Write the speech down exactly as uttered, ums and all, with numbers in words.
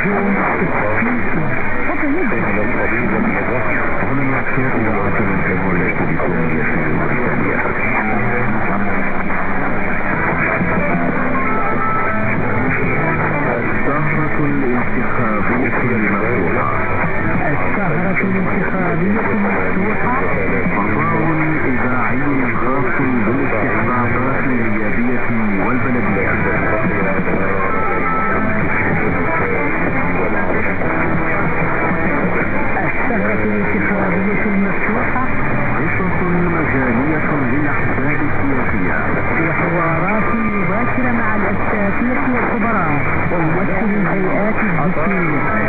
النجوم هنا نشاط الوقت الجمهورية الكونية المرسلية. السهرة الانتخابية المفتوحة. السهرة الانتخابية المفتوحة تضامن إذاعي خاص بالاستحقاقات النيابية والبلدية. السهرة الانتخابية المفتوحة قصص مجالية للأحزاب السياسية وحوارات مباشرة مع الأساتذة والخبراء وممثل الهيئات الدستورية.